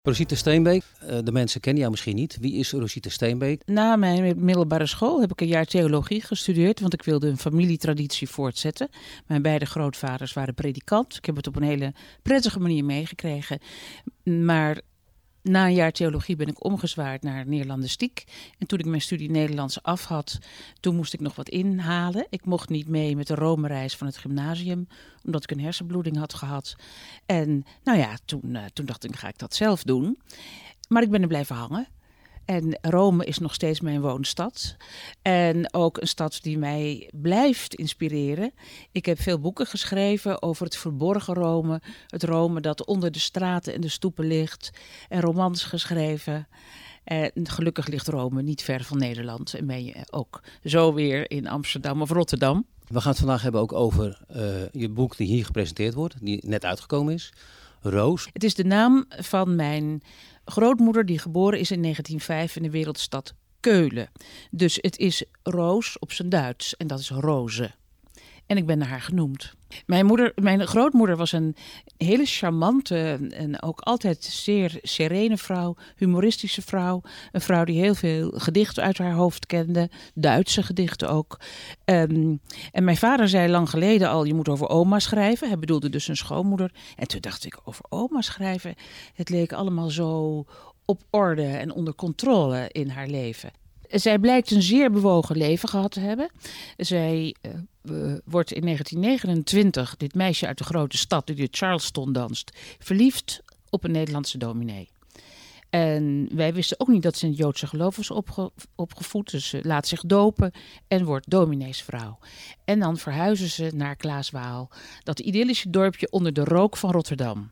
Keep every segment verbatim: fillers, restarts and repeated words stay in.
Rosita Steenbeek, de mensen kennen jou misschien niet. Wie is Rosita Steenbeek? Na mijn middelbare school heb ik een jaar theologie gestudeerd, want ik wilde een familietraditie voortzetten. Mijn beide grootvaders waren predikant. Ik heb het op een hele prettige manier meegekregen. Maar na een jaar theologie ben ik omgezwaard naar Neerlandistiek. En toen ik mijn studie Nederlands af had, toen moest ik nog wat inhalen. Ik mocht niet mee met de Rome-reis van het gymnasium, omdat ik een hersenbloeding had gehad. En nou ja, toen, uh, toen dacht ik, ga ik dat zelf doen. Maar ik ben er blijven hangen. En Rome is nog steeds mijn woonstad. En ook een stad die mij blijft inspireren. Ik heb veel boeken geschreven over het verborgen Rome. Het Rome dat onder de straten en de stoepen ligt. En romans geschreven. En gelukkig ligt Rome niet ver van Nederland. En ben je ook zo weer in Amsterdam of Rotterdam. We gaan het vandaag hebben ook over uh, je boek die hier gepresenteerd wordt. Die net uitgekomen is. Roos. Het is de naam van mijn grootmoeder die geboren is in negentien vijf in de wereldstad Keulen. Dus het is Roos op zijn Duits en dat is Roze. En ik ben naar haar genoemd. Mijn, moeder, mijn grootmoeder was een hele charmante en ook altijd zeer serene vrouw, humoristische vrouw. Een vrouw die heel veel gedichten uit haar hoofd kende, Duitse gedichten ook. Um, en mijn vader zei lang geleden al, je moet over oma schrijven. Hij bedoelde dus een schoonmoeder. En toen dacht ik, over oma schrijven, het leek allemaal zo op orde en onder controle in haar leven. Zij blijkt een zeer bewogen leven gehad te hebben. Zij uh, wordt in negentien negenentwintig, dit meisje uit de grote stad die in Charleston danst, verliefd op een Nederlandse dominee. En wij wisten ook niet dat ze in het Joodse geloof was opge- opgevoed. Dus ze laat zich dopen en wordt domineesvrouw. En dan verhuizen ze naar Klaaswaal, dat idyllische dorpje onder de rook van Rotterdam.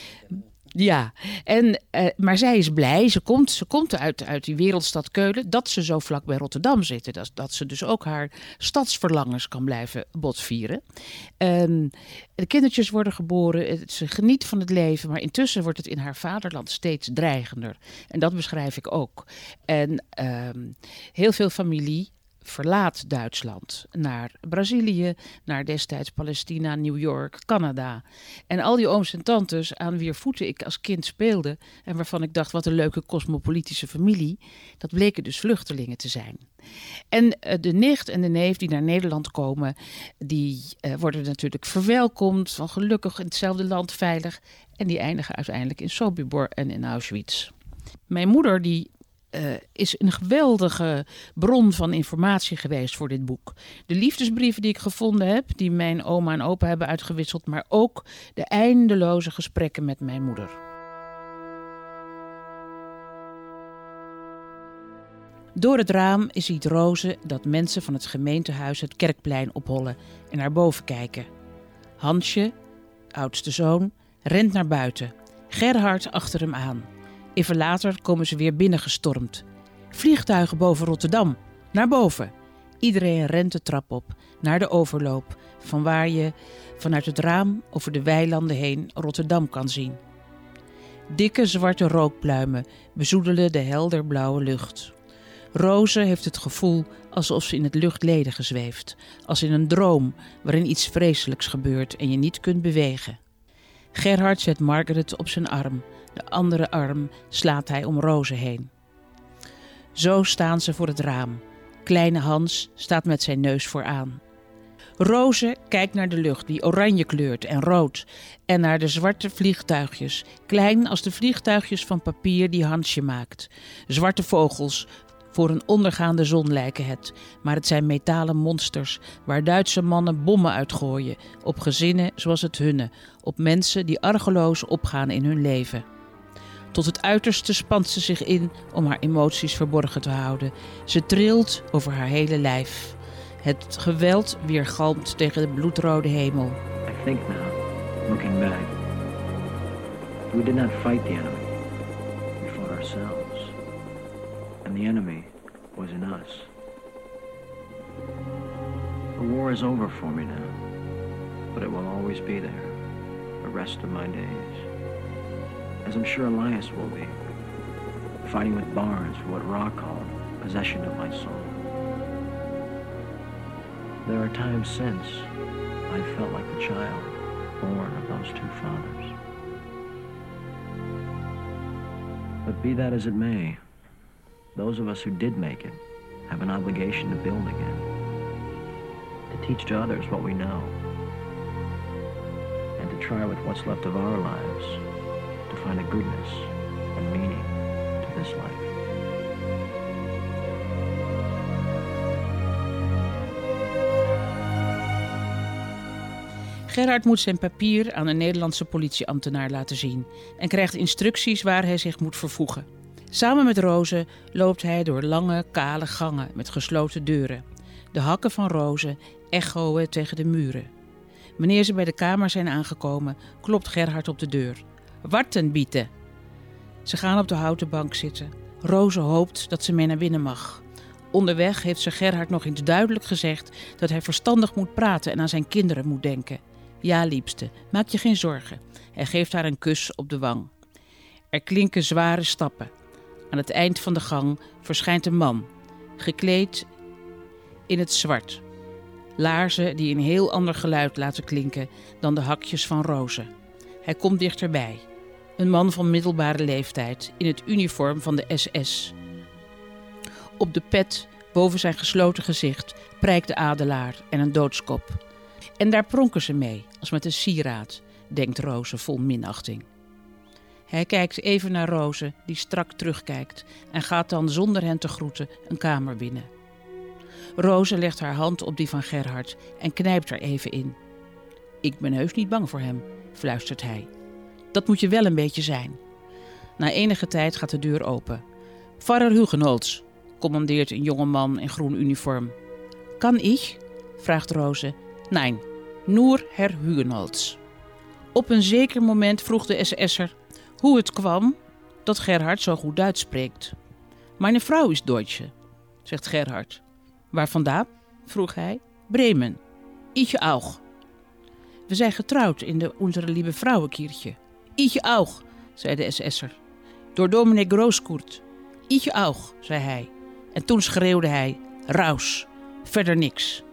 Ja, en, uh, maar zij is blij, ze komt, ze komt uit, uit die wereldstad Keulen, dat ze zo vlak bij Rotterdam zitten. Dat, dat ze dus ook haar stadsverlangens kan blijven botvieren. Um, de kindertjes worden geboren, ze geniet van het leven, maar intussen wordt het in haar vaderland steeds dreigender. En dat beschrijf ik ook. En um, heel veel familie verlaat Duitsland naar Brazilië, naar destijds Palestina, New York, Canada. En al die ooms en tantes aan wier voeten ik als kind speelde en waarvan ik dacht, wat een leuke cosmopolitische familie, dat bleken dus vluchtelingen te zijn. En uh, de nicht en de neef die naar Nederland komen, die uh, worden natuurlijk verwelkomd, van gelukkig in hetzelfde land veilig. En die eindigen uiteindelijk in Sobibor en in Auschwitz. Mijn moeder die Uh, is een geweldige bron van informatie geweest voor dit boek. De liefdesbrieven die ik gevonden heb, die mijn oma en opa hebben uitgewisseld, maar ook de eindeloze gesprekken met mijn moeder. Door het raam ziet Roze dat mensen van het gemeentehuis het kerkplein ophollen en naar boven kijken. Hansje, oudste zoon, rent naar buiten. Gerhard achter hem aan. Even later komen ze weer binnengestormd. Vliegtuigen boven Rotterdam. Naar boven. Iedereen rent de trap op. Naar de overloop. Vanwaar je vanuit het raam over de weilanden heen Rotterdam kan zien. Dikke zwarte rookpluimen bezoedelen de helderblauwe lucht. Roze heeft het gevoel alsof ze in het luchtledige zweeft. Als in een droom waarin iets vreselijks gebeurt en je niet kunt bewegen. Gerhard zet Margaret op zijn arm. De andere arm slaat hij om Roze heen. Zo staan ze voor het raam. Kleine Hans staat met zijn neus vooraan. Roze kijkt naar de lucht die oranje kleurt en rood en naar de zwarte vliegtuigjes, klein als de vliegtuigjes van papier die Hansje maakt. Zwarte vogels, voor een ondergaande zon lijken het, maar het zijn metalen monsters waar Duitse mannen bommen uitgooien, op gezinnen zoals het hunne, op mensen die argeloos opgaan in hun leven. Tot het uiterste spant ze zich in om haar emoties verborgen te houden. Ze trilt over haar hele lijf. Het geweld weergalmt tegen de bloedrode hemel. I think now, looking back, we did not fight the enemy. We fought ourselves. And the enemy was in us. The war is over for me now, but it will always be there, the rest of my days. As I'm sure Elias will be, fighting with Barnes for what Ra called possession of my soul. There are times since I've felt like the child born of those two fathers. But be that as it may, those of us who did make it have an obligation to build again, to teach to others what we know, and to try with what's left of our lives to find a goodness and meaning to this life. Gerhard moet zijn papier aan een Nederlandse politieambtenaar laten zien en krijgt instructies waar hij zich moet vervoegen. Samen met Roze loopt hij door lange, kale gangen met gesloten deuren. De hakken van Roze echoen tegen de muren. Wanneer ze bij de kamer zijn aangekomen, klopt Gerhard op de deur. Warten bieten. Ze gaan op de houten bank zitten. Roze hoopt dat ze mee naar binnen mag. Onderweg heeft ze Gerhard nog eens duidelijk gezegd dat hij verstandig moet praten en aan zijn kinderen moet denken. Ja, liefste, maak je geen zorgen. Hij geeft haar een kus op de wang. Er klinken zware stappen. Aan het eind van de gang verschijnt een man, gekleed in het zwart. Laarzen die een heel ander geluid laten klinken dan de hakjes van Roze. Hij komt dichterbij. Een man van middelbare leeftijd in het uniform van de S S. Op de pet boven zijn gesloten gezicht prijkt de adelaar en een doodskop. En daar pronken ze mee, als met een sieraad, denkt Roze vol minachting. Hij kijkt even naar Roze, die strak terugkijkt, en gaat dan zonder hen te groeten een kamer binnen. Roze legt haar hand op die van Gerhard en knijpt er even in. Ik ben heus niet bang voor hem, fluistert hij. Dat moet je wel een beetje zijn. Na enige tijd gaat de deur open. Pfarrer Hugenholz, commandeert een jonge man in groen uniform. Kan ik? Vraagt Roze. Nein, nur Herr Hugenholz. Op een zeker moment vroeg de S S'er hoe het kwam dat Gerhard zo goed Duits spreekt. Meine Frau is Deutsche, zegt Gerhard. Waar vandaan? Vroeg hij. Bremen. Ich auch. We zijn getrouwd in de Unsere Liebe Frauenkirche. Ich auch, zei de S S'er. Door dominee Grooskurt. Ich auch, zei hij. En toen schreeuwde hij, raus, verder niks.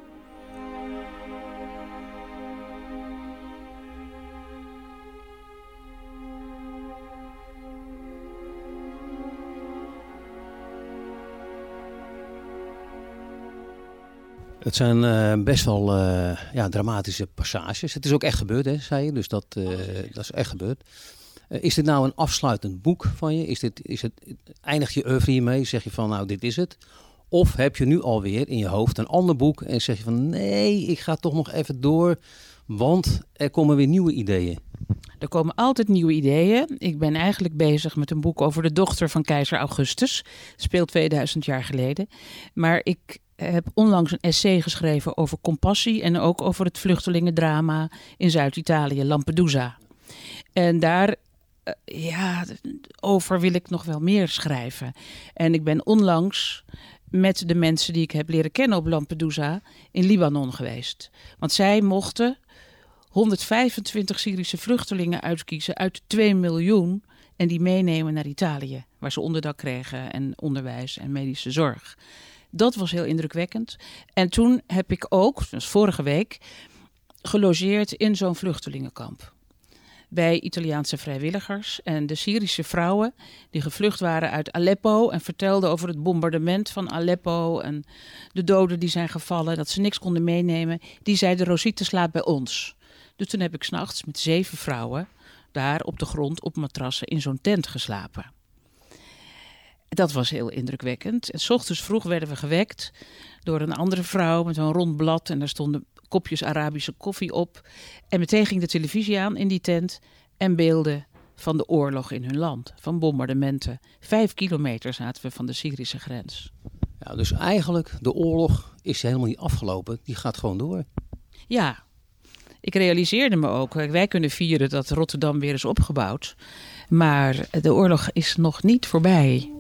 Het zijn uh, best wel uh, ja, dramatische passages. Het is ook echt gebeurd, hè, zei je. Dus dat, uh, dat is echt gebeurd. Uh, is dit nou een afsluitend boek van je? Is dit, is het, eindig je oeuvre hiermee? Zeg je van, nou, dit is het? Of heb je nu alweer in je hoofd een ander boek en zeg je van, nee, ik ga toch nog even door, want er komen weer nieuwe ideeën. Er komen altijd nieuwe ideeën. Ik ben eigenlijk bezig met een boek over de dochter van keizer Augustus. Speelt tweeduizend jaar geleden. Maar ik heb onlangs een essay geschreven over compassie en ook over het vluchtelingendrama in Zuid-Italië, Lampedusa. En daar, ja, over wil ik nog wel meer schrijven. En ik ben onlangs met de mensen die ik heb leren kennen op Lampedusa in Libanon geweest. Want zij mochten honderdvijfentwintig Syrische vluchtelingen uitkiezen uit twee miljoen en die meenemen naar Italië, waar ze onderdak kregen en onderwijs en medische zorg. Dat was heel indrukwekkend. En toen heb ik ook, dus vorige week, gelogeerd in zo'n vluchtelingenkamp. Bij Italiaanse vrijwilligers en de Syrische vrouwen die gevlucht waren uit Aleppo en vertelden over het bombardement van Aleppo en de doden die zijn gevallen, dat ze niks konden meenemen. Die zeiden, Rosita slaapt bij ons. Dus toen heb ik 's nachts met zeven vrouwen daar op de grond op matrassen in zo'n tent geslapen. Dat was heel indrukwekkend. En 's ochtends vroeg werden we gewekt door een andere vrouw met een rond blad en daar stonden kopjes Arabische koffie op. En meteen ging de televisie aan in die tent en beelden van de oorlog in hun land, van bombardementen. Vijf kilometer zaten we van de Syrische grens. Ja, dus eigenlijk, de oorlog is helemaal niet afgelopen. Die gaat gewoon door. Ja, ik realiseerde me ook, wij kunnen vieren dat Rotterdam weer is opgebouwd. Maar de oorlog is nog niet voorbij.